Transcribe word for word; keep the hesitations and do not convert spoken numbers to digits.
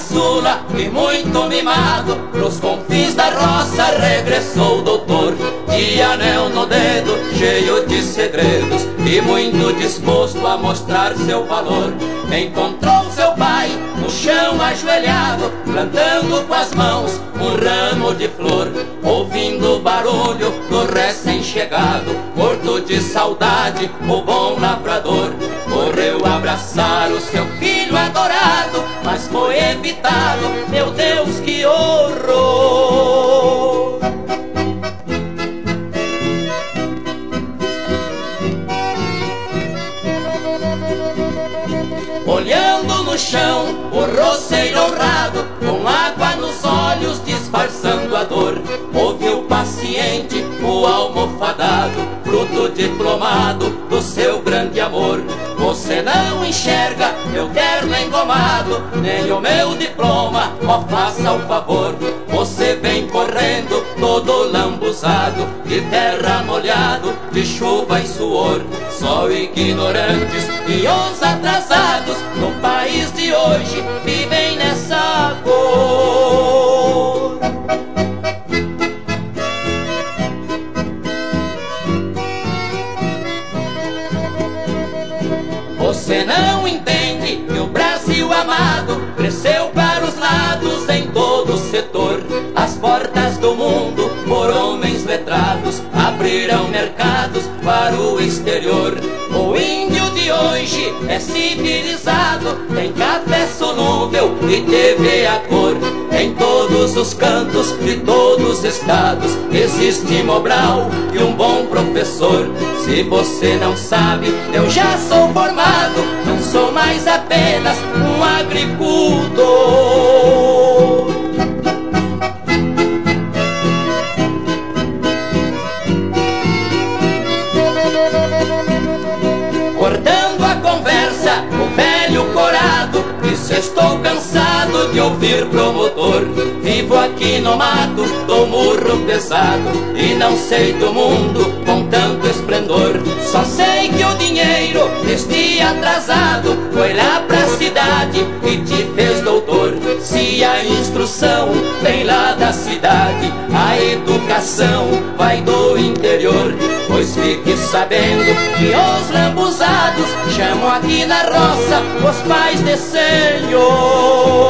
caçula e muito mimado, pros confins da roça regressou o doutor. De anel no dedo, cheio de segredos e muito disposto a mostrar seu valor. Encontrou seu pai no chão ajoelhado, plantando com as mãos um ramo de flor. Ouvindo o barulho do recém-chegado, morto de saudade, o bom lavrador correu abraçar o seu filho adorado, mas foi evitado, meu Deus, que horror! Olhando no chão, o roceiro honrado, com água nos olhos, disfarçando a dor, ouviu paciente o almofadado, fruto diplomado do seu grande amor. Você não enxerga meu terno engomado, nem o meu diploma, ó, faça o favor. Você vem correndo todo lambuzado, de terra molhado, de chuva e suor. Só ignorantes e os atrasados no país de hoje vivem nessa cor. Você não entende que o Brasil amado cresceu para os lados em todo setor. As portas do mundo por homens letrados abriram mercados para o exterior. O índio de hoje é civilizado, tem café solúvel e T V a cor. Em todos os cantos de todos os estados existe Mobral e um bom professor. Se você não sabe, eu já sou formado, não sou mais apenas um agricultor. Cortando a conversa, o velho corado disse: estou cansado de ouvir promotor. Vivo aqui no mato, dou murro pesado e não sei do mundo com tanto esplendor. Só sei que o dinheiro deste atrasado foi lá pra cidade e te fez doutor. Se a instrução vem lá da cidade, a educação vai do interior. Pois fique sabendo que os lambuzados chamam aqui na roça os pais de senhor.